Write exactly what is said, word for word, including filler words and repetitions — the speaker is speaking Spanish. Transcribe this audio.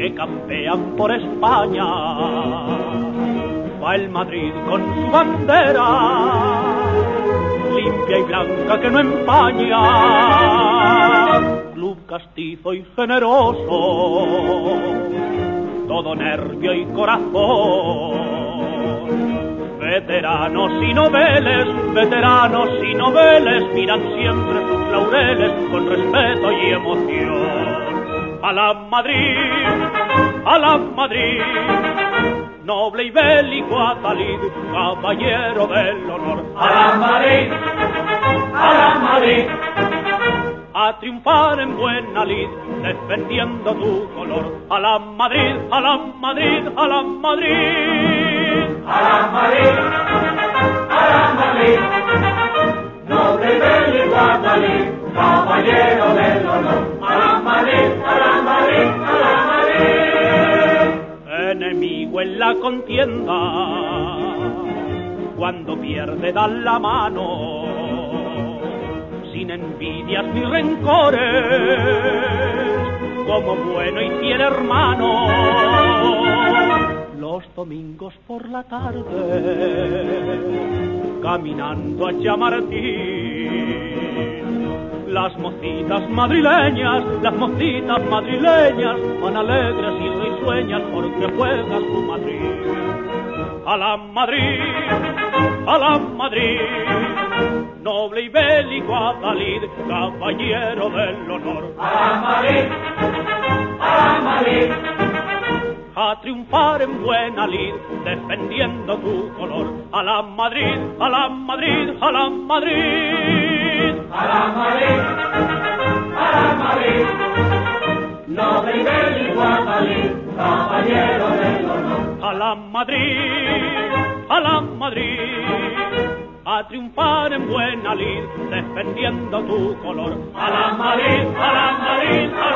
que campean por España. Va el Madrid con su bandera, limpia y blanca que no empaña. Club castizo y generoso, todo nervio y corazón. Veteranos y noveles, veteranos y noveles, miran siempre sus laureles con respeto y emoción. A la Madrid, a la Madrid, noble y bélico Adalid, caballero del honor. A la Madrid, a la Madrid, a triunfar en buena lid, defendiendo tu color. A la Madrid, a la Madrid, a la Madrid. A la Madrid, a la Madrid, noble y bélico Adalid, caballero del honor. A la Madrid, a la Madrid, a la Madrid. Enemigo en la contienda, cuando pierde dan la mano, sin envidias ni rencores, como bueno y fiel hermano. Los domingos por la tarde, caminando a Chamartín, las mocitas madrileñas, las mocitas madrileñas, van alegres y risueñas porque juega su Madrid. A la Madrid, a la Madrid, noble y bélico Adalid, caballero del honor. A la Madrid, a la Madrid, a triunfar en buena lid, defendiendo tu color. A la Madrid, a la Madrid, a la Madrid. A la Madrid, a la Madrid, noble y bélico Adalid, caballero del honor. A la Madrid, a la Madrid, a triunfar en buena lid, defendiendo tu color. A la Madrid, a la Madrid, a la